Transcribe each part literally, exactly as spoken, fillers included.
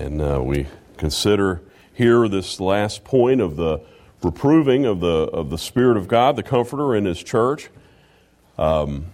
And uh, we consider here this last point of the reproving of the of the Spirit of God, the Comforter in His church. Um,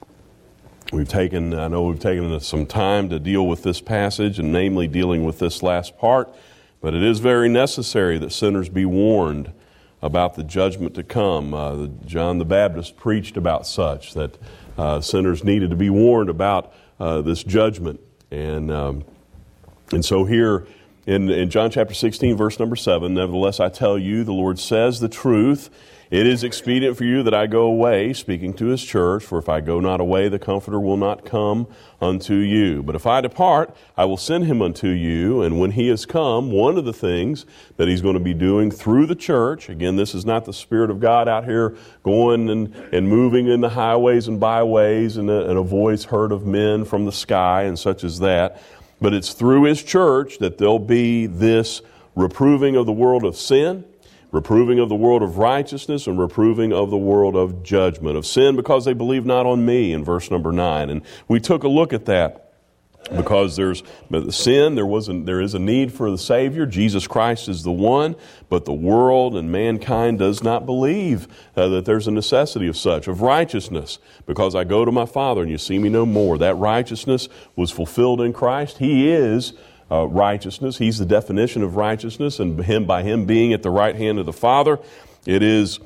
we've taken, I know we've taken some time to deal with this passage, and namely dealing with this last part, but it is very necessary that sinners be warned about the judgment to come. Uh, John the Baptist preached about such, that uh, sinners needed to be warned about uh, this judgment. And um, and so here in, in John chapter sixteen, verse number seven, nevertheless I tell you, the Lord says the truth. It is expedient for you that I go away, speaking to His church, for if I go not away, the Comforter will not come unto you. But if I depart, I will send Him unto you, and when He has come, one of the things that He's going to be doing through the church, again, this is not the Spirit of God out here going and, and moving in the highways and byways and a, and a voice heard of men from the sky and such as that, but it's through His church that there'll be this reproving of the world of sin, reproving of the world of righteousness, and reproving of the world of judgment. Of sin because they believe not on me, in verse number nine. And we took a look at that because there's sin, there wasn't, there is a need for the Savior. Jesus Christ is the one, but the world and mankind does not believe uh, that there's a necessity of such. Of righteousness, because I go to my Father and you see me no more. That righteousness was fulfilled in Christ. He is Uh, righteousness. He's the definition of righteousness, and him by Him being at the right hand of the Father, it is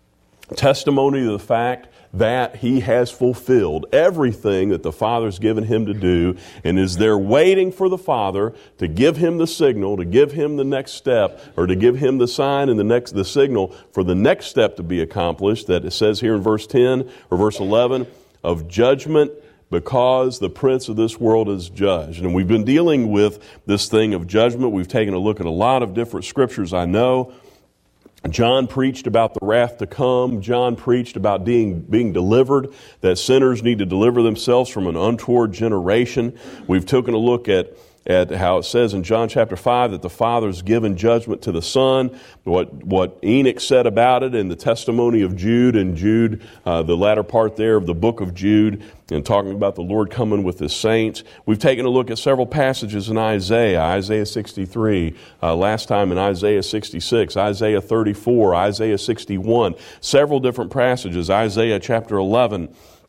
testimony to the fact that He has fulfilled everything that the Father's given Him to do, and is there waiting for the Father to give Him the signal, to give Him the next step, or to give Him the sign and the next the signal for the next step to be accomplished, that it says here in verse ten or verse eleven, of judgment, because the prince of this world is judged. And we've been dealing with this thing of judgment. We've taken a look at a lot of different scriptures, I know. John preached about the wrath to come. John preached about being, being delivered, that sinners need to deliver themselves from an untoward generation. We've taken a look at at how it says in John chapter five that the Father's given judgment to the Son, what what Enoch said about it in the testimony of Jude, and Jude, uh, the latter part there of the book of Jude, and talking about the Lord coming with His saints. We've taken a look at several passages in Isaiah, Isaiah sixty-three, uh, last time in Isaiah sixty-six, Isaiah thirty-four, Isaiah sixty-one, several different passages, Isaiah chapter eleven,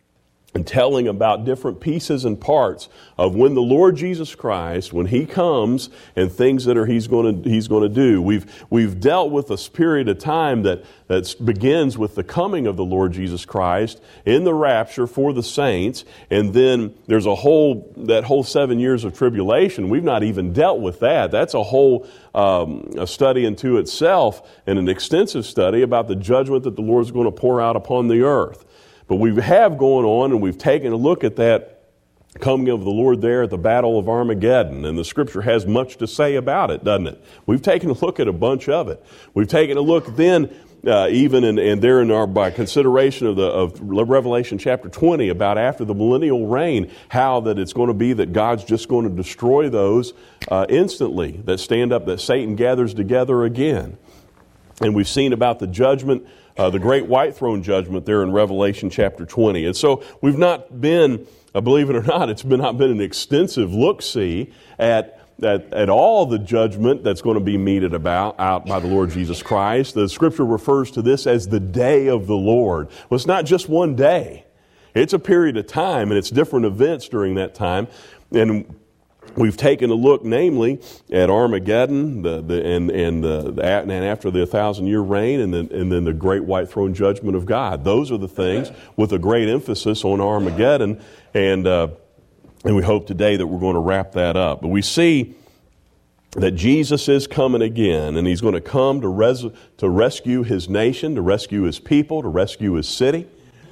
and telling about different pieces and parts of when the Lord Jesus Christ, when He comes, and things that are He's going to He's going to do. We've we've dealt with a period of time that that begins with the coming of the Lord Jesus Christ in the rapture for the saints, and then there's a whole that whole seven years of tribulation. We've not even dealt with that. That's a whole um, a study into itself, and an extensive study about the judgment that the Lord's going to pour out upon the earth. But we have going on, and we've taken a look at that coming of the Lord there at the Battle of Armageddon. And the Scripture has much to say about it, doesn't it? We've taken a look at a bunch of it. We've taken a look then, uh, even in, and there in our, by consideration of the of Revelation chapter twenty, about after the millennial reign, how that it's going to be that God's just going to destroy those uh, instantly that stand up, that Satan gathers together again. And we've seen about the judgment, Uh, the great white throne judgment there in Revelation chapter twenty. And so we've not been, uh, believe it or not, it's been not been an extensive look-see at, at at all the judgment that's going to be meted about out by the Lord Jesus Christ. The Scripture refers to this as the day of the Lord. Well, it's not just one day. It's a period of time, and it's different events during that time. And we've taken a look, namely, at Armageddon, the, the, and and, the, and after the thousand-year reign, and then and then the great white throne judgment of God. Those are the things with a great emphasis on Armageddon, and uh, and we hope today that we're going to wrap that up. But we see that Jesus is coming again, and He's going to come to res- to rescue His nation, to rescue His people, to rescue His city.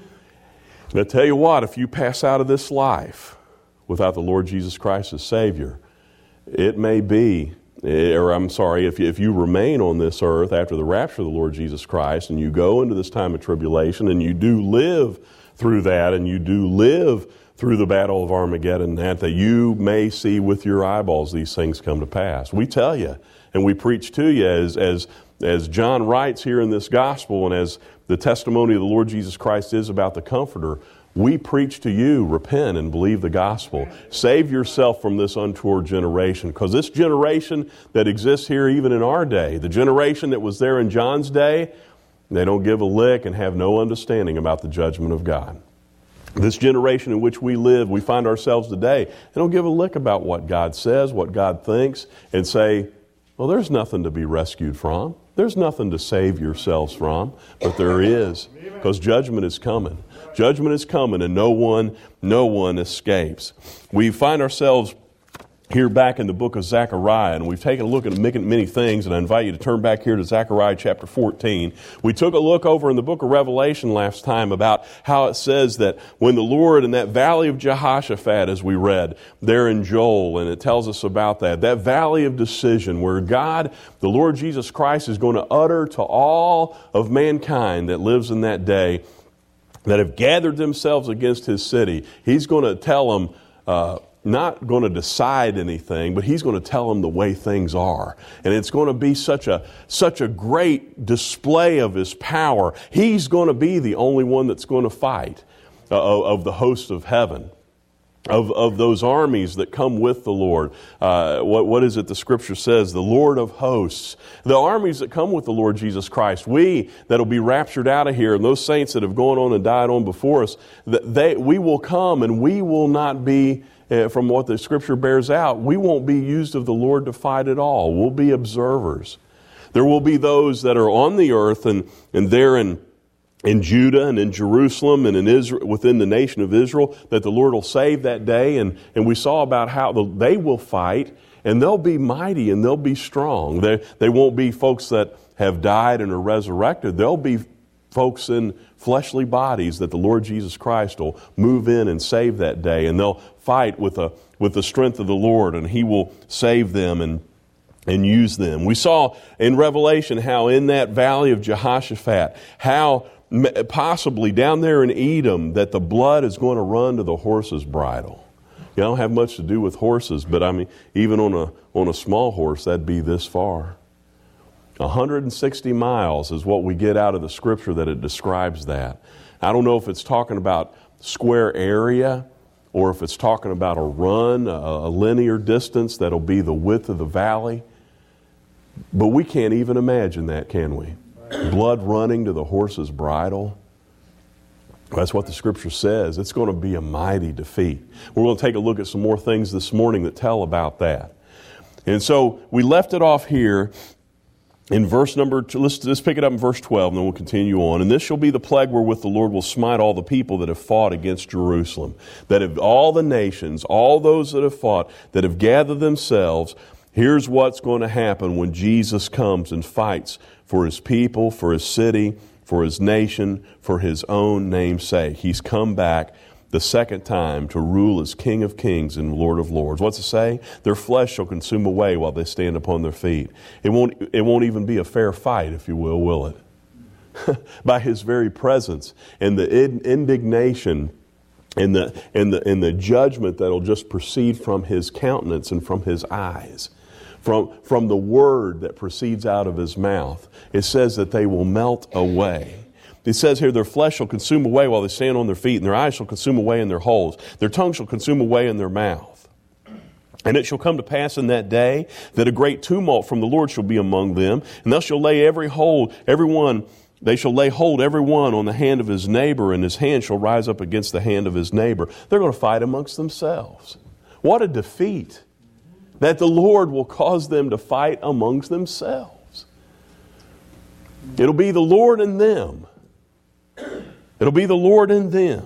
And I tell you what, if you pass out of this life without the Lord Jesus Christ as Savior, it may be, or I'm sorry, if you, if you remain on this earth after the rapture of the Lord Jesus Christ, and you go into this time of tribulation, and you do live through that, and you do live through the battle of Armageddon, that, that you may see with your eyeballs these things come to pass. We tell you, and we preach to you, as as as John writes here in this gospel, and as the testimony of the Lord Jesus Christ is about the Comforter, We preach to you, repent and believe the gospel. Save yourself from this untoward generation, because this generation that exists here even in our day, the generation that was there in John's day, they don't give a lick and have no understanding about the judgment of God. This generation in which we live, we find ourselves today, they don't give a lick about what God says, what God thinks, and say, well, there's nothing to be rescued from. There's nothing to save yourselves from, but there is, because judgment is coming. Judgment is coming, and no one, no one escapes. We find ourselves here back in the book of Zechariah, and we've taken a look at many things, and I invite you to turn back here to Zechariah chapter fourteen. We took a look over in the book of Revelation last time about how it says that when the Lord in that valley of Jehoshaphat, as we read there in Joel, and it tells us about that, that valley of decision where God, the Lord Jesus Christ, is going to utter to all of mankind that lives in that day, that have gathered themselves against His city, He's going to tell them, uh, not going to decide anything, but He's going to tell them the way things are. And it's going to be such a such a great display of His power. He's going to be the only one that's going to fight uh, of the hosts of heaven, of, of those armies that come with the Lord. Uh, what, what is it the Scripture says? The Lord of hosts. The armies that come with the Lord Jesus Christ. We that'll be raptured out of here, and those saints that have gone on and died on before us, they, we will come and we will not be, uh, from what the Scripture bears out, we won't be used of the Lord to fight at all. We'll be observers. There will be those that are on the earth and, and they're in in Judah and in Jerusalem and in Israel, within the nation of Israel, that the Lord will save that day. And, and we saw about how the, they will fight, and they'll be mighty and they'll be strong. They, they won't be folks that have died and are resurrected. They'll be folks in fleshly bodies that the Lord Jesus Christ will move in and save that day. And they'll fight with, a, with the strength of the Lord, and He will save them and and use them. We saw in Revelation how in that valley of Jehoshaphat, how possibly down there in Edom, that the blood is going to run to the horse's bridle. You don't have much to do with horses, but I mean, even on a on a small horse, that'd be this far. one hundred sixty miles is what we get out of the Scripture that it describes that. I don't know if it's talking about square area, or if it's talking about a run, a, a linear distance that'll be the width of the valley. But we can't even imagine that, can we? Blood running to the horse's bridle. That's what the Scripture says. It's going to be a mighty defeat. We're going to take a look at some more things this morning that tell about that. And so we left it off here in verse number, let's, let's pick it up in verse twelve, and then we'll continue on. And this shall be the plague wherewith the Lord will smite all the people that have fought against Jerusalem. That of all the nations, all those that have fought, that have gathered themselves, here's what's going to happen when Jesus comes and fights for His people, for His city, for His nation, for His own name's sake. He's come back the second time to rule as King of kings and Lord of lords. What's it say? Their flesh shall consume away while they stand upon their feet. It won't, it won't even be a fair fight, if you will, will it? By His very presence and the indignation and the, and the, and the judgment that'll just proceed from His countenance and from His eyes. From, from the word that proceeds out of His mouth. It says that they will melt away. It says here, their flesh shall consume away while they stand on their feet, and their eyes shall consume away in their holes. Their tongue shall consume away in their mouth. And it shall come to pass in that day that a great tumult from the Lord shall be among them, and they shall lay every hold, every one, they shall lay hold every one on the hand of his neighbor, and his hand shall rise up against the hand of his neighbor. They're going to fight amongst themselves. What a defeat! That the Lord will cause them to fight amongst themselves. It'll be the Lord in them. It'll be the Lord in them.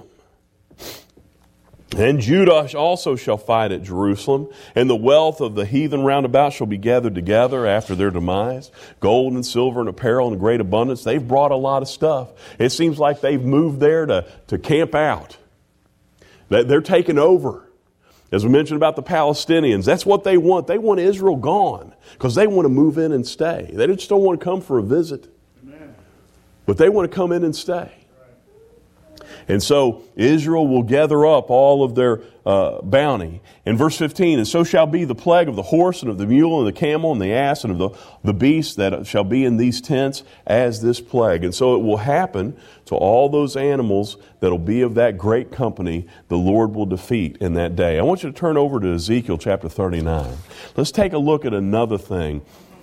And Judah also shall fight at Jerusalem, and the wealth of the heathen round about shall be gathered together after their demise. Gold and silver and apparel in great abundance. They've brought a lot of stuff. It seems like they've moved there to, to camp out. They're taking over. As we mentioned about the Palestinians, that's what they want. They want Israel gone because they want to move in and stay. They just don't want to come for a visit. Amen. But they want to come in and stay. And so Israel will gather up all of their uh, bounty. In verse fifteen, and so shall be the plague of the horse and of the mule and the camel and the ass and of the, the beast that shall be in these tents as this plague. And so it will happen to all those animals that will be of that great company the Lord will defeat in that day. I want you to turn over to Ezekiel chapter thirty-nine. Let's take a look at another thing.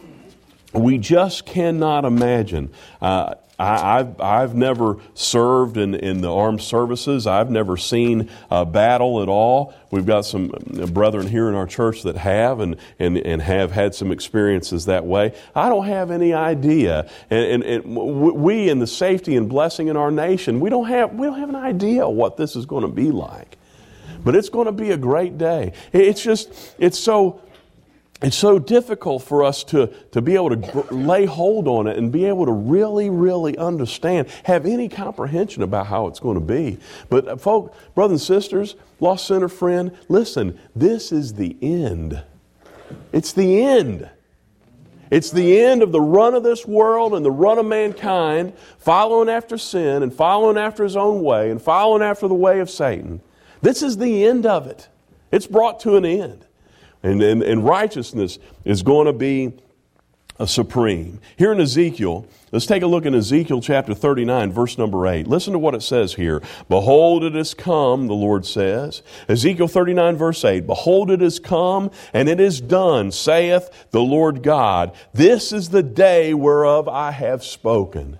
We just cannot imagine. Uh, I, I've, I've never served in, in the armed services. I've never seen a battle at all. We've got some brethren here in our church that have and, and, and have had some experiences that way. I don't have any idea. And, and, and we, in the safety and blessing in our nation, we don't have we don't have an idea what this is going to be like. But it's going to be a great day. It's just, it's so... It's so difficult for us to, to be able to gr- lay hold on it and be able to really, really understand, have any comprehension about how it's going to be. But uh, folk, brothers and sisters, lost sinner friend, listen, this is the end. It's the end. It's the end of the run of this world and the run of mankind, following after sin and following after his own way and following after the way of Satan. This is the end of it. It's brought to an end. And, and, and righteousness is going to be a supreme. Here in Ezekiel, let's take a look in Ezekiel chapter thirty-nine, verse number eight. Listen to what it says here. Behold, it is come, the Lord says. Ezekiel thirty-nine, verse eight. Behold, it is come, and it is done, saith the Lord God. This is the day whereof I have spoken.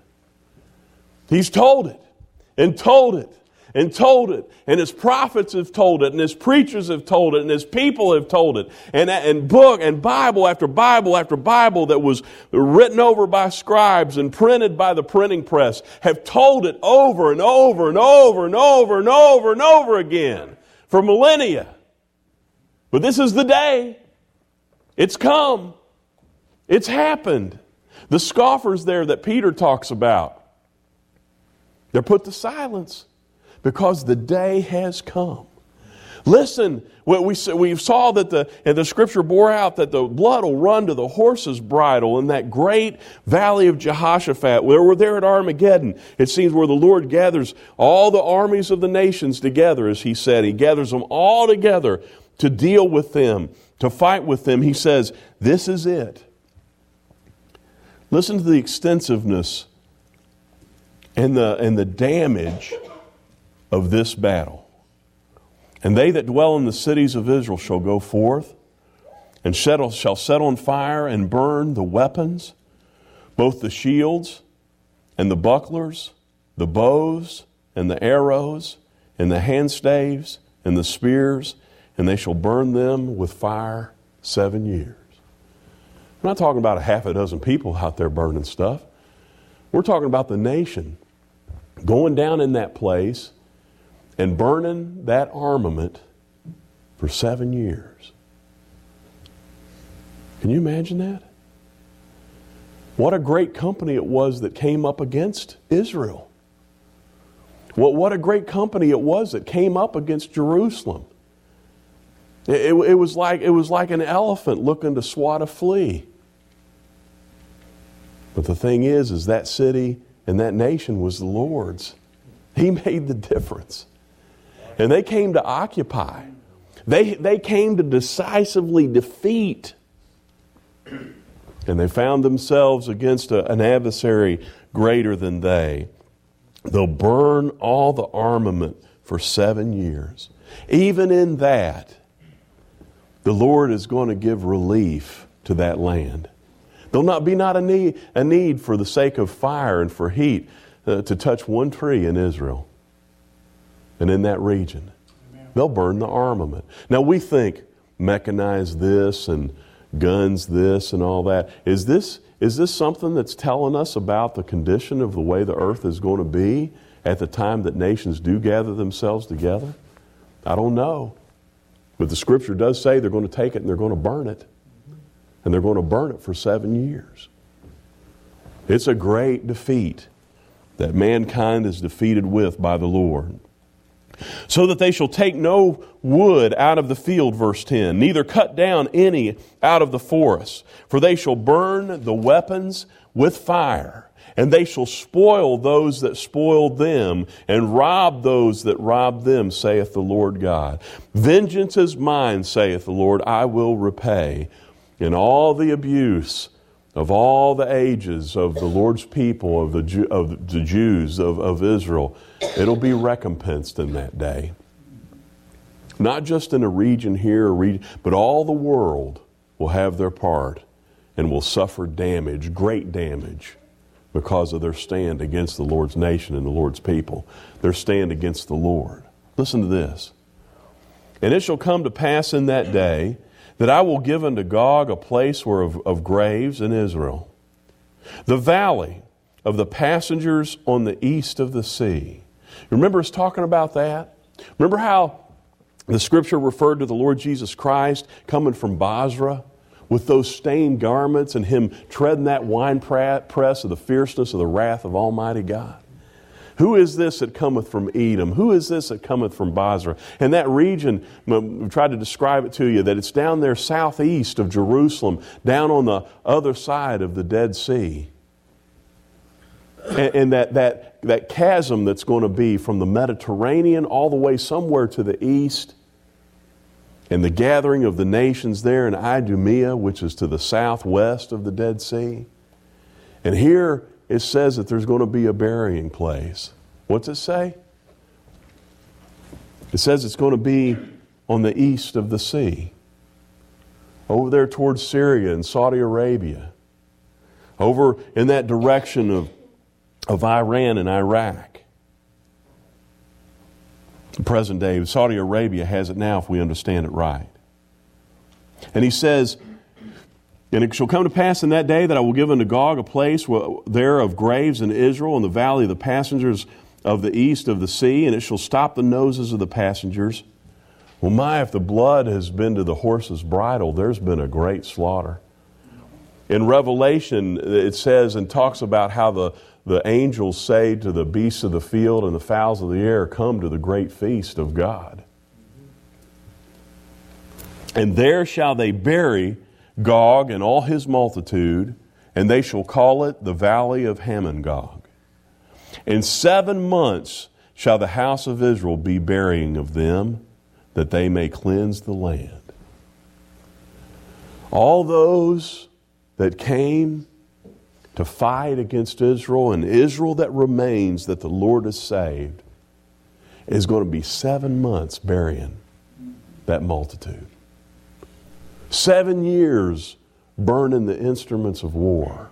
He's told it, and told it. And told it. And his prophets have told it. And his preachers have told it. And his people have told it. And, and book and Bible after Bible after Bible that was written over by scribes and printed by the printing press have told it over and over and over and over and over and over again for millennia. But this is the day. It's come. It's happened. The scoffers there that Peter talks about, they're put to silence. Because the day has come. Listen, we, we saw that the, and the scripture bore out that the blood will run to the horse's bridle in that great valley of Jehoshaphat. Where we're there at Armageddon. It seems where the Lord gathers all the armies of the nations together, as he said. He gathers them all together to deal with them, to fight with them. He says, this is it. Listen to the extensiveness and the, and the damage of this battle. And they that dwell in the cities of Israel shall go forth and shall set on fire and burn the weapons, both the shields and the bucklers, the bows and the arrows and the handstaves and the spears, and they shall burn them with fire seven years. We're not talking about a half a dozen people out there burning stuff. We're talking about the nation going down in that place and burning that armament for seven years. Can you imagine that? What a great company it was that came up against Israel. What, what a great company it was that came up against Jerusalem. It, it, it, was like, it was like an elephant looking to swat a flea. But the thing is, is that city and that nation was the Lord's. He made the difference. And they came to occupy. They, they came to decisively defeat. And they found themselves against a, an adversary greater than they. They'll burn all the armament for seven years. Even in that, the Lord is going to give relief to that land. There'll not be not a need, a need for the sake of fire and for heat uh, to touch one tree in Israel. And in that region, Amen. They'll burn the armament. Now we think mechanized this and guns this and all that. Is this is this something that's telling us about the condition of the way the earth is going to be at the time that nations do gather themselves together? I don't know. But the scripture does say they're going to take it and they're going to burn it. And they're going to burn it for seven years. It's a great defeat that mankind is defeated with by the Lord. So that they shall take no wood out of the field, verse ten, neither cut down any out of the forest. For they shall burn the weapons with fire, And they shall spoil those that spoiled them, and rob those that robbed them, saith the Lord God. Vengeance is mine, saith the Lord, I will repay. And all the abuse of all the ages of the Lord's people, of the, Jew, of the Jews of, of Israel, it'll be recompensed in that day. Not just in a region here, a region, but all the world will have their part and will suffer damage, great damage, because of their stand against the Lord's nation and the Lord's people. Their stand against the Lord. Listen to this. And it shall come to pass in that day that I will give unto Gog a place where of, of graves in Israel, the valley of the passengers on the east of the sea. Remember us talking about that? Remember how the Scripture referred to the Lord Jesus Christ coming from Basra with those stained garments and Him treading that wine press of the fierceness of the wrath of Almighty God? Who is this that cometh from Edom? Who is this that cometh from Basra? And that region, we've tried to describe it to you, that it's down there southeast of Jerusalem, down on the other side of the Dead Sea. And, and that, that, that chasm that's going to be from the Mediterranean all the way somewhere to the east, and the gathering of the nations there in Idumea, which is to the southwest of the Dead Sea. And here it says that there's going to be a burying place. What's it say? It says it's going to be on the east of the sea, over there towards Syria and Saudi Arabia, over in that direction of, of Iran and Iraq. The present day, Saudi Arabia has it now if we understand it right. And he says, and it shall come to pass in that day that I will give unto Gog a place there of graves in Israel, in the valley of the passengers of the east of the sea, and it shall stop the noses of the passengers. Well, my, if the blood has been to the horse's bridle, there's been a great slaughter. In Revelation, it says and talks about how the, the angels say to the beasts of the field and the fowls of the air, come to the great feast of God. And there shall they bury Gog and all his multitude, and they shall call it the valley of Hamon-Gog. In seven months shall the house of Israel be burying of them, that they may cleanse the land. All those that came to fight against Israel, and Israel that remains, that the Lord has saved, is going to be seven months burying that multitude. Seven years burning the instruments of war.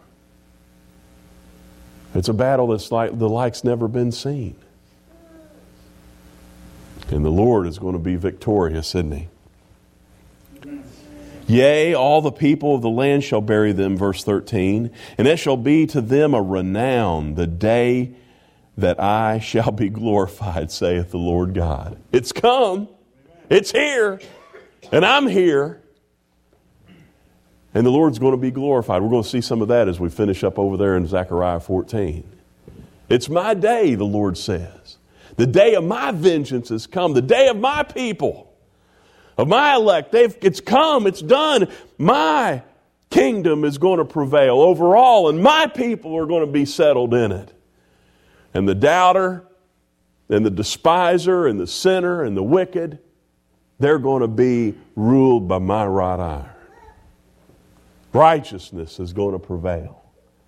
It's a battle that's like the like's never been seen. And the Lord is going to be victorious, isn't He? Yea, all the people of the land shall bury them, verse thirteen, and it shall be to them a renown the day that I shall be glorified, saith the Lord God. It's come. It's here. And I'm here. And the Lord's going to be glorified. We're going to see some of that as we finish up over there in Zechariah fourteen. It's my day, the Lord says. The day of my vengeance has come. The day of my people, of my elect. They've, it's come. It's done. My kingdom is going to prevail over all, and my people are going to be settled in it. And the doubter, and the despiser, and the sinner, and the wicked, they're going to be ruled by my right iron. Righteousness is going to prevail.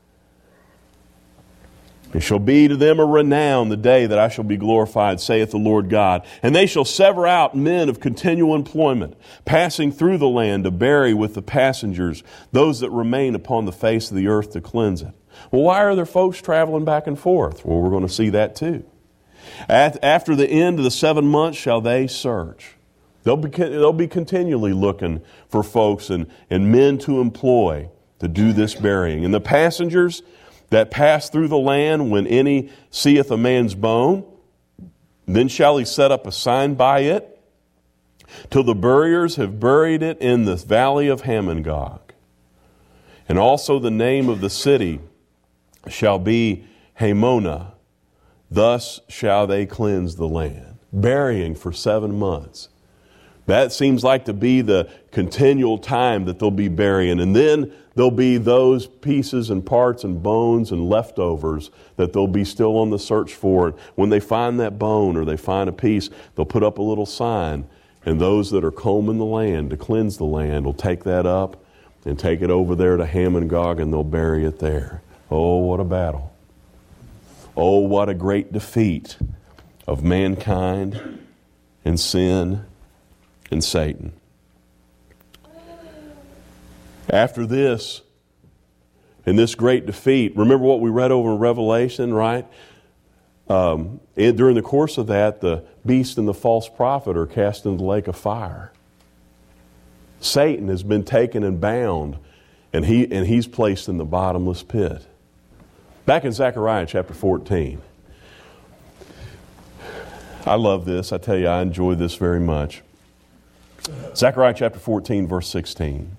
It shall be to them a renown the day that I shall be glorified, saith the Lord God. And they shall sever out men of continual employment, passing through the land to bury with the passengers those that remain upon the face of the earth to cleanse it. Well, why are there folks traveling back and forth? Well, we're going to see that too. After the end of the seven months shall they search. They'll be, they'll be continually looking for folks and, and men to employ to do this burying. And the passengers that pass through the land, when any seeth a man's bone, then shall he set up a sign by it, till the buriers have buried it in the valley of Hamon-Gog. And also the name of the city shall be Hamona. Thus shall they cleanse the land. Burying for seven months. That seems like to be the continual time that they'll be burying. And then there'll be those pieces and parts and bones and leftovers that they'll be still on the search for. When they find that bone or they find a piece, they'll put up a little sign. And those that are combing the land to cleanse the land will take that up and take it over there to Ham and Gog, and they'll bury it there. Oh, what a battle. Oh, what a great defeat of mankind and sin and Satan. After this, in this great defeat, remember what we read over in Revelation, right? Um, and during the course of that, the beast and the false prophet are cast into the lake of fire. Satan has been taken and bound, and he and he's placed in the bottomless pit. Back in Zechariah chapter fourteen. I love this. I tell you, I enjoy this very much. Zechariah chapter fourteen, verse sixteen.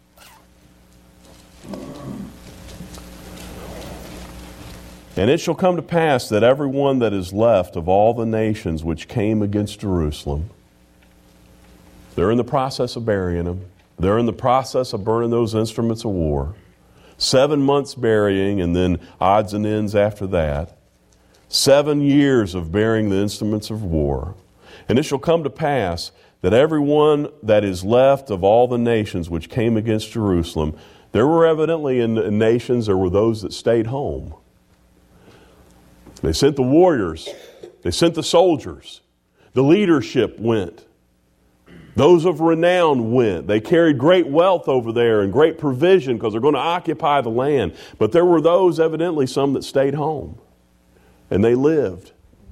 And it shall come to pass that every one that is left of all the nations which came against Jerusalem, they're in the process of burying them. They're in the process of burning those instruments of war. Seven months burying, and then odds and ends after that. Seven years of burying the instruments of war. And it shall come to pass that every one that is left of all the nations which came against Jerusalem, there were evidently in, in nations, there were those that stayed home. They sent the warriors. They sent the soldiers. The leadership went. Those of renown went. They carried great wealth over there and great provision because they're going to occupy the land. But there were those, evidently, some that stayed home. And they lived.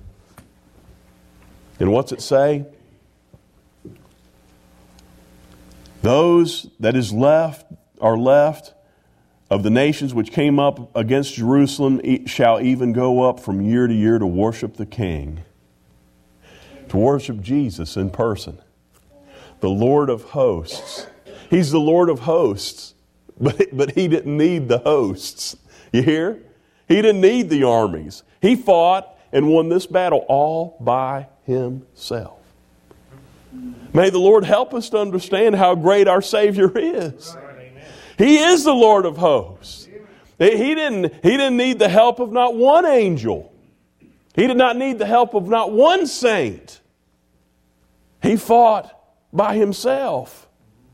And what's it say? Those that is left are left of the nations which came up against Jerusalem shall even go up from year to year to worship the King, to worship Jesus in person, the Lord of hosts. He's the Lord of hosts, but, but He didn't need the hosts. You hear? He didn't need the armies. He fought and won this battle all by Himself. May the Lord help us to understand how great our Savior is. He is the Lord of hosts. He didn't, he didn't need the help of not one angel. He did not need the help of not one saint. He fought by Himself.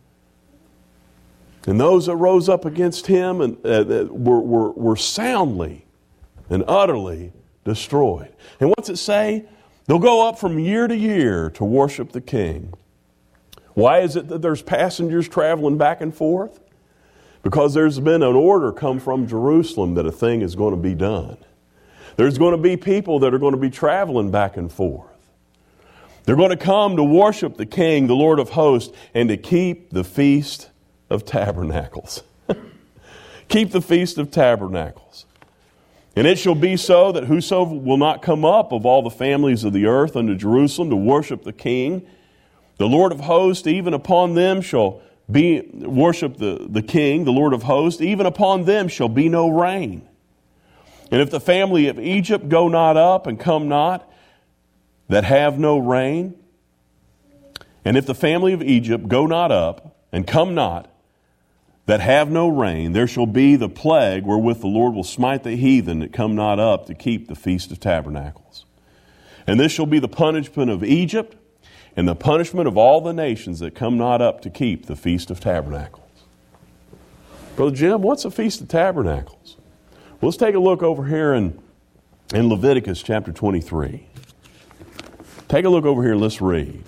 And those that rose up against Him and, uh, were, were, were soundly and utterly destroyed. And what's it say? They'll go up from year to year to worship the King. Why is it that there's passengers traveling back and forth? Because there's been an order come from Jerusalem that a thing is going to be done. There's going to be people that are going to be traveling back and forth. They're going to come to worship the King, the Lord of hosts, and to keep the Feast of Tabernacles. Keep the Feast of Tabernacles. And it shall be so that whoso will not come up of all the families of the earth unto Jerusalem to worship the King, the Lord of hosts, even upon them shall be worship the, the King, the Lord of hosts, even upon them shall be no rain. And if the family of Egypt go not up and come not, that have no rain, and if the family of Egypt go not up and come not, that have no rain, there shall be the plague wherewith the Lord will smite the heathen that come not up to keep the Feast of Tabernacles. And this shall be the punishment of Egypt, and the punishment of all the nations that come not up to keep the Feast of Tabernacles. Brother Jim, what's the Feast of Tabernacles? Well, let's take a look over here in, in Leviticus chapter twenty-three. Take a look over here and let's read.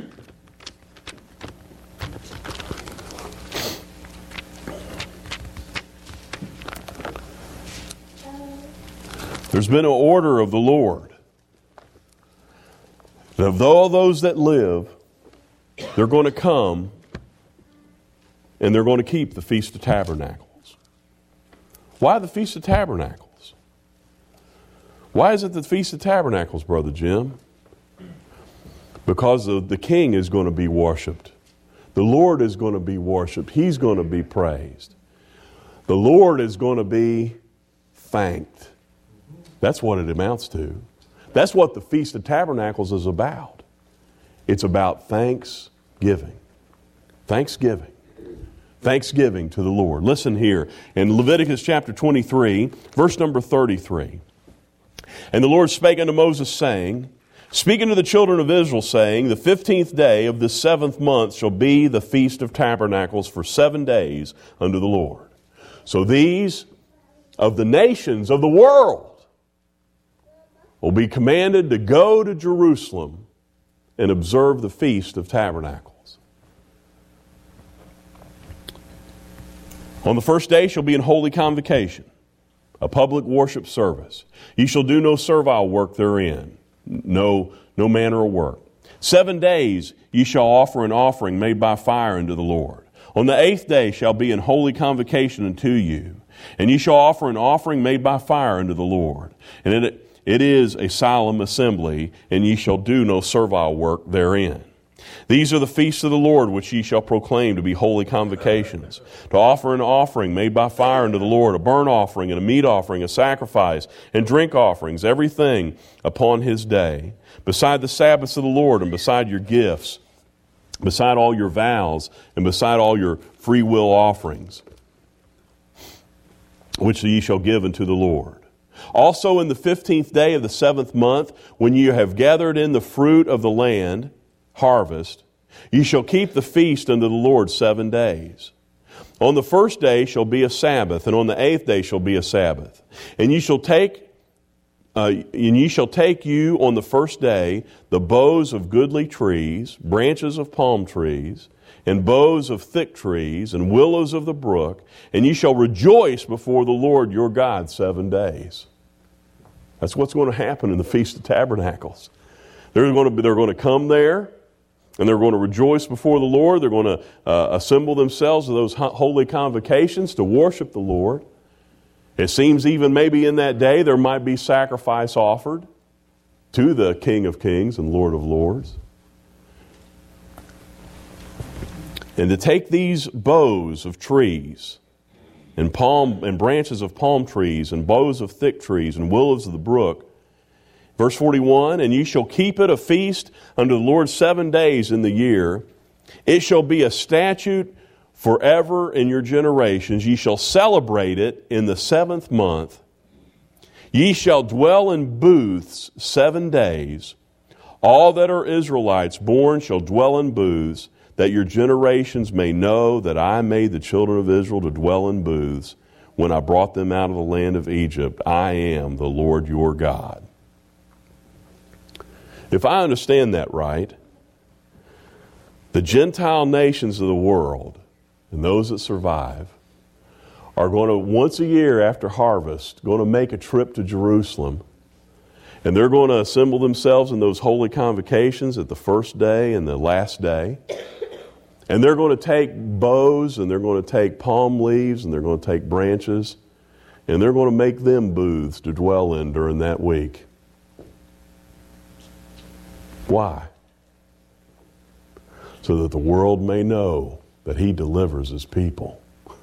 There's been an order of the Lord that of all those that live, they're going to come and they're going to keep the Feast of Tabernacles. Why the Feast of Tabernacles? Why is it the Feast of Tabernacles, Brother Jim? Because the, the King is going to be worshiped. The Lord is going to be worshiped. He's going to be praised. The Lord is going to be thanked. That's what it amounts to. That's what the Feast of Tabernacles is about. It's about thanks Giving. Thanksgiving. Thanksgiving to the Lord. Listen here in Leviticus chapter twenty-three, verse number thirty-three. And the Lord spake unto Moses, saying, Speak unto the children of Israel, saying, The fifteenth day of this seventh month shall be the Feast of Tabernacles for seven days unto the Lord. So these of the nations of the world will be commanded to go to Jerusalem and observe the Feast of Tabernacles. On the first day shall be an holy convocation, a public worship service. Ye shall do no servile work therein, no, no manner of work. Seven days ye shall offer an offering made by fire unto the Lord. On the eighth day shall be an holy convocation unto you, and ye shall offer an offering made by fire unto the Lord. And it, it is a solemn assembly, and ye shall do no servile work therein. These are the feasts of the Lord, which ye shall proclaim to be holy convocations, to offer an offering made by fire unto the Lord, a burnt offering and a meat offering, a sacrifice and drink offerings, everything upon his day, beside the Sabbaths of the Lord, and beside your gifts, beside all your vows, and beside all your free will offerings, which ye shall give unto the Lord. Also in the fifteenth day of the seventh month, when ye have gathered in the fruit of the land, harvest, ye shall keep the feast unto the Lord seven days. On the first day shall be a Sabbath, and on the eighth day shall be a Sabbath. And ye shall take, uh, and ye shall take you on the first day the boughs of goodly trees, branches of palm trees, and boughs of thick trees, and willows of the brook, and ye shall rejoice before the Lord your God seven days. That's what's going to happen in the Feast of Tabernacles. They're going to be, they're going to come there, and they're going to rejoice before the Lord. They're going to uh, assemble themselves to those holy convocations to worship the Lord. It seems even maybe in that day there might be sacrifice offered to the King of Kings and Lord of Lords. And to take these boughs of trees and palm and branches of palm trees and boughs of thick trees and willows of the brook, verse forty-one, and ye shall keep it a feast unto the Lord seven days in the year. It shall be a statute forever in your generations. Ye shall celebrate it in the seventh month. Ye shall dwell in booths seven days. All that are Israelites born shall dwell in booths, that your generations may know that I made the children of Israel to dwell in booths when I brought them out of the land of Egypt. I am the Lord your God. If I understand that right, the Gentile nations of the world and those that survive are going to, once a year after harvest, going to make a trip to Jerusalem. And they're going to assemble themselves in those holy convocations at the first day and the last day. And they're going to take boughs, and they're going to take palm leaves, and they're going to take branches, and they're going to make them booths to dwell in during that week. Why? So that the world may know that He delivers His people.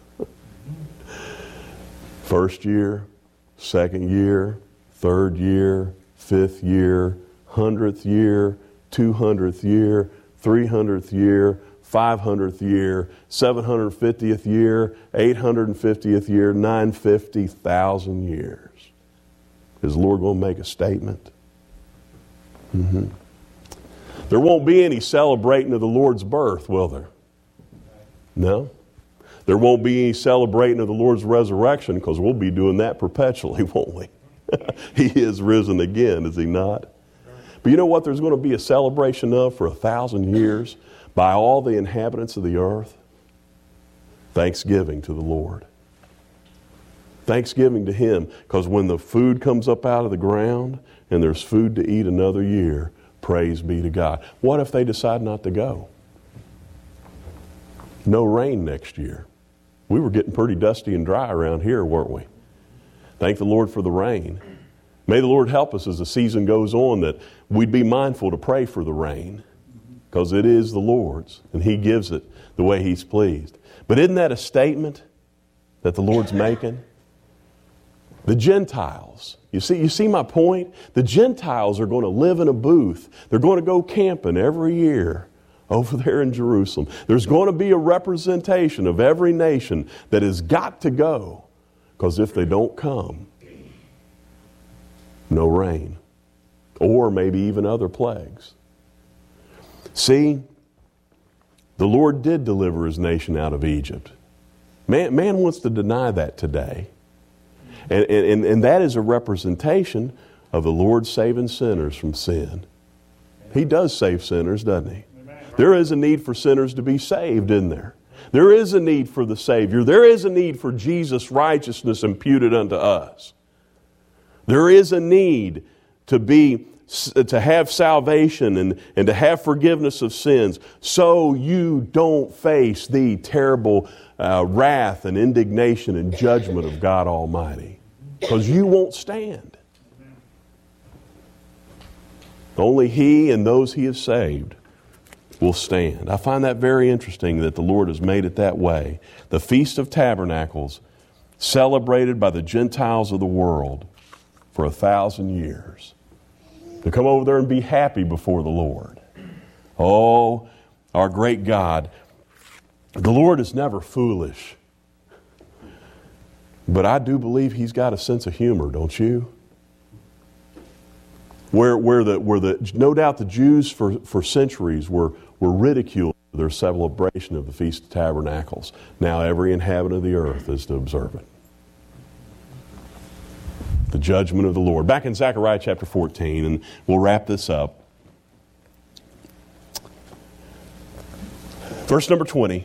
First year, second year, third year, fifth year, hundredth year, two hundredth year, three hundredth year, five hundredth year, seven hundred fiftieth year, eight hundred fiftieth year, nine hundred fifty thousand years. Is the Lord going to make a statement? Mm-hmm. There won't be any celebrating of the Lord's birth, will there? No. There won't be any celebrating of the Lord's resurrection, because we'll be doing that perpetually, won't we? He is risen again, is He not? But you know what there's going to be a celebration of for a thousand years by all the inhabitants of the earth? Thanksgiving to the Lord. Thanksgiving to Him, because when the food comes up out of the ground and there's food to eat another year, praise be to God. What if they decide not to go? No rain next year. We were getting pretty dusty and dry around here, weren't we? Thank the Lord for the rain. May the Lord help us as the season goes on that we'd be mindful to pray for the rain, because it is the Lord's and He gives it the way He's pleased. But isn't that a statement that the Lord's making? The Gentiles, you see, you see my point? The Gentiles are going to live in a booth. They're going to go camping every year over there in Jerusalem. There's going to be a representation of every nation that has got to go. Because if they don't come, no rain. Or maybe even other plagues. See, the Lord did deliver His nation out of Egypt. Man, man wants to deny that today. And, and, and that is a representation of the Lord saving sinners from sin. He does save sinners, doesn't He? There is a need for sinners to be saved, isn't there? There is a need for the Savior. There is a need for Jesus' righteousness imputed unto us. There is a need to be to have salvation and, and to have forgiveness of sins so you don't face the terrible uh, wrath and indignation and judgment of God Almighty. Because you won't stand. Only He and those He has saved will stand. I find that very interesting that the Lord has made it that way. The Feast of Tabernacles, celebrated by the Gentiles of the world for a thousand years. To come over there and be happy before the Lord. Oh, our great God. The Lord is never foolish. But I do believe He's got a sense of humor, don't you? Where, where the, where the, no doubt the Jews for, for centuries were, were ridiculed for their celebration of the Feast of Tabernacles. Now every inhabitant of the earth is to observe it. The judgment of the Lord. Back in Zechariah chapter fourteen, and we'll wrap this up. Verse number twenty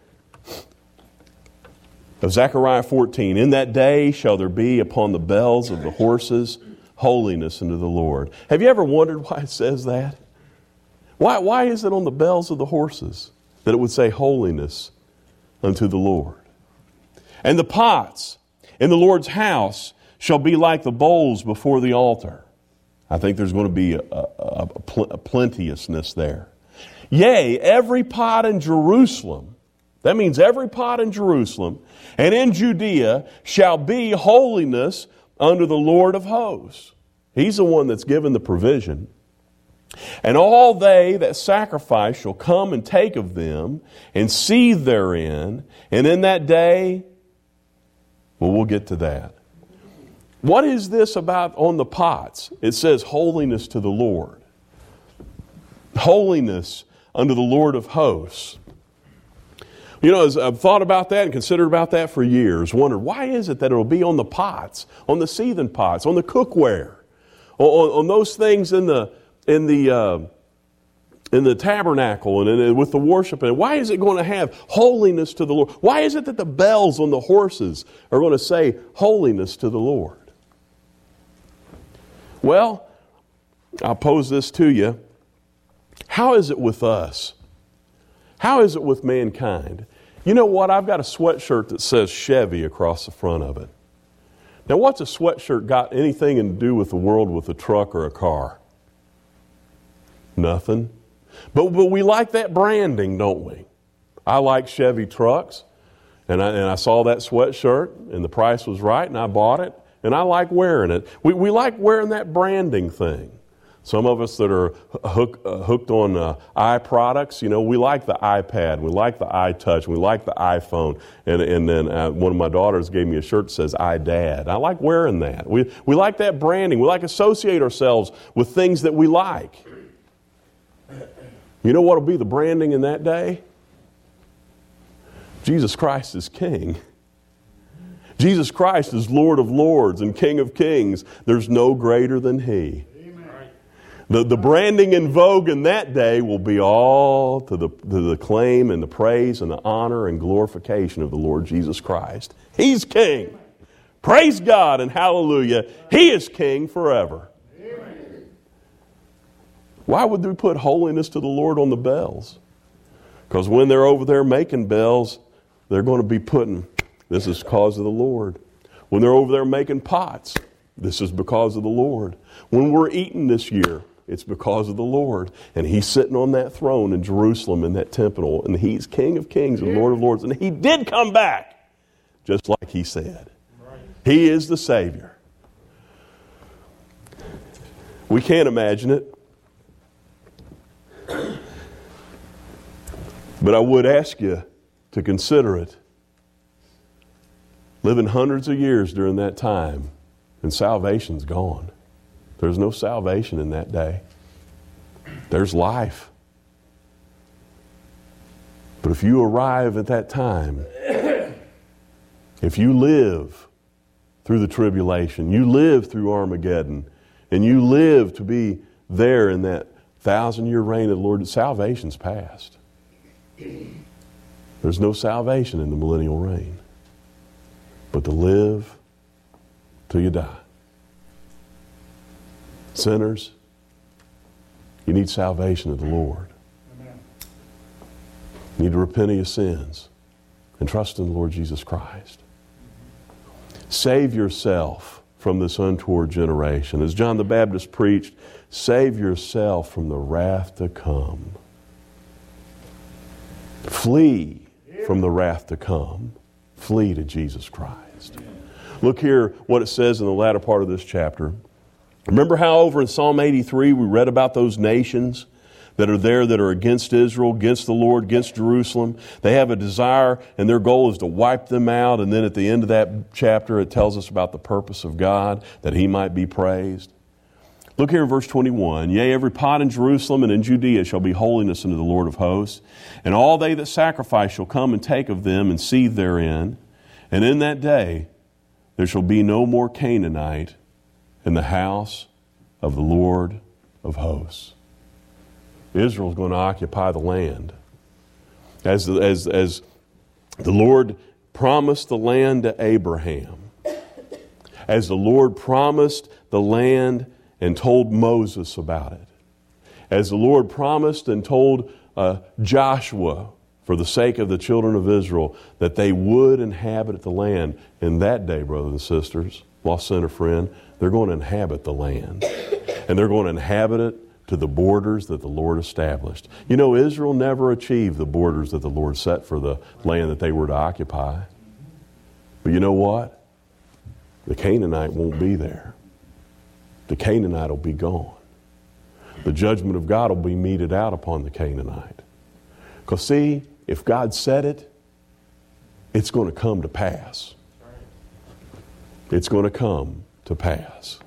of Zechariah fourteen. In that day shall there be upon the bells of the horses holiness unto the Lord. Have you ever wondered why it says that? Why, why is it on the bells of the horses that it would say holiness unto the Lord? And the pots in the Lord's house shall be like the bowls before the altar. I think there's going to be a, a, a, pl- a plenteousness there. Yea, every pot in Jerusalem, that means every pot in Jerusalem, and in Judea shall be holiness unto the Lord of hosts. He's the one that's given the provision. And all they that sacrifice shall come and take of them, and seethe therein, and in that day, well, we'll get to that. What is this about on the pots? It says holiness to the Lord. Holiness unto the Lord of hosts. You know, as I've thought about that and considered about that for years, wondered why is it that it'll be on the pots, on the seething pots, on the cookware, on, on those things in the in the uh, in the tabernacle and, and with the worship. And why is it going to have holiness to the Lord? Why is it that the bells on the horses are going to say holiness to the Lord? Well, I'll pose this to you. How is it with us? How is it with mankind? You know what? I've got a sweatshirt that says Chevy across the front of it. Now, what's a sweatshirt got anything to do with the world with a truck or a car? Nothing. But, but we like that branding, don't we? I like Chevy trucks, and I, and I saw that sweatshirt, and the price was right, and I bought it. And I like wearing it. We we like wearing that branding thing. Some of us that are hook, uh, hooked on uh, eye products, you know, we like the iPad, we like the iTouch, we like the iPhone. And and then uh, one of my daughters gave me a shirt that says iDad. I like wearing that. We we like that branding. We like to associate ourselves with things that we like. You know what will be the branding in that day? Jesus Christ is King. Jesus Christ is Lord of Lords and King of Kings. There's no greater than He. Amen. The, the branding in vogue in that day will be all to the, to the claim and the praise and the honor and glorification of the Lord Jesus Christ. He's King. Praise God and hallelujah. He is King forever. Amen. Why would we put holiness to the Lord on the bells? Because when they're over there making bells, they're going to be putting... This is because of the Lord. When they're over there making pots, this is because of the Lord. When we're eating this year, it's because of the Lord. And He's sitting on that throne in Jerusalem in that temple. And He's King of Kings and Lord of Lords. And He did come back, just like He said. He is the Savior. We can't imagine it. But I would ask you to consider it. Living hundreds of years during that time, and salvation's gone. There's no salvation in that day. There's life. But if you arrive at that time, if you live through the tribulation, you live through Armageddon, and you live to be there in that thousand-year reign of the Lord, salvation's past. There's no salvation in the millennial reign, but to live till you die. Sinners, you need salvation of the Lord. Amen. You need to repent of your sins and trust in the Lord Jesus Christ. Save yourself from this untoward generation. As John the Baptist preached, save yourself from the wrath to come. Flee from the wrath to come. Flee to Jesus Christ. Look here what it says in the latter part of this chapter. Remember how over in Psalm eighty-three we read about those nations that are there that are against Israel, against the Lord, against Jerusalem. They have a desire and their goal is to wipe them out. And then at the end of that chapter it tells us about the purpose of God, that He might be praised. Look here in verse twenty-one. Yea, every pot in Jerusalem and in Judea shall be holiness unto the Lord of hosts. And all they that sacrifice shall come and take of them and seethe therein. And in that day there shall be no more Canaanite in the house of the Lord of hosts. Israel's going to occupy the land. As the, as, as the Lord promised the land to Abraham, as the Lord promised the land and told Moses about it, as the Lord promised and told uh, Joshua for the sake of the children of Israel that they would inhabit the land. In that day, brothers and sisters, Lost Center friend, they're going to inhabit the land. And they're going to inhabit it to the borders that the Lord established. You know, Israel never achieved the borders that the Lord set for the land that they were to occupy. But you know what? The Canaanite won't be there. The Canaanite will be gone. The judgment of God will be meted out upon the Canaanite. Because see, if God said it, it's going to come to pass. It's going to come to pass.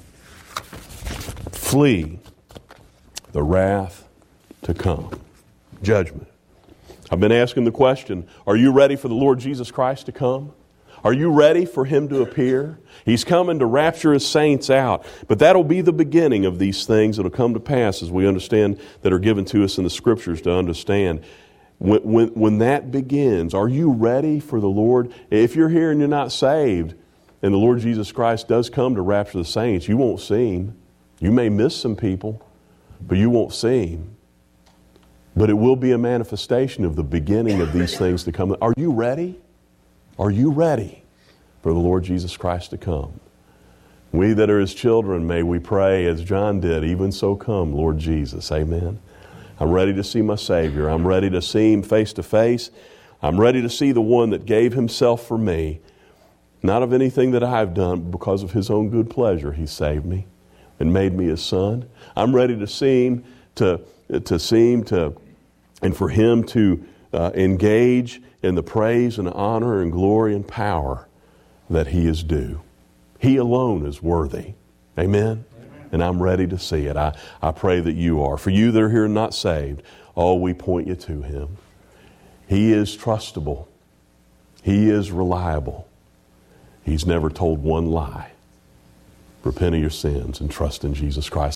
Flee the wrath to come. Judgment. I've been asking the question, are you ready for the Lord Jesus Christ to come? Are you ready for Him to appear? He's coming to rapture His saints out. But that'll be the beginning of these things that will come to pass as we understand that are given to us in the Scriptures to understand. When, when, when that begins, are you ready for the Lord? If you're here and you're not saved, and the Lord Jesus Christ does come to rapture the saints, you won't see Him. You may miss some people, but you won't see Him. But it will be a manifestation of the beginning of these things to come. Are you ready? Are you ready for the Lord Jesus Christ to come? We that are His children, may we pray as John did, even so come, Lord Jesus. Amen. I'm ready to see my Savior. I'm ready to see Him face to face. I'm ready to see the one that gave Himself for me. Not of anything that I've done, but because of His own good pleasure, He saved me and made me His son. I'm ready to see Him, to, to see Him, to, and for Him to uh, engage in the praise and honor and glory and power that He is due. He alone is worthy. Amen? And I'm ready to see it. I, I pray that you are. For you that are here and not saved, oh, we point you to Him. He is trustable. He is reliable. He's never told one lie. Repent of your sins and trust in Jesus Christ.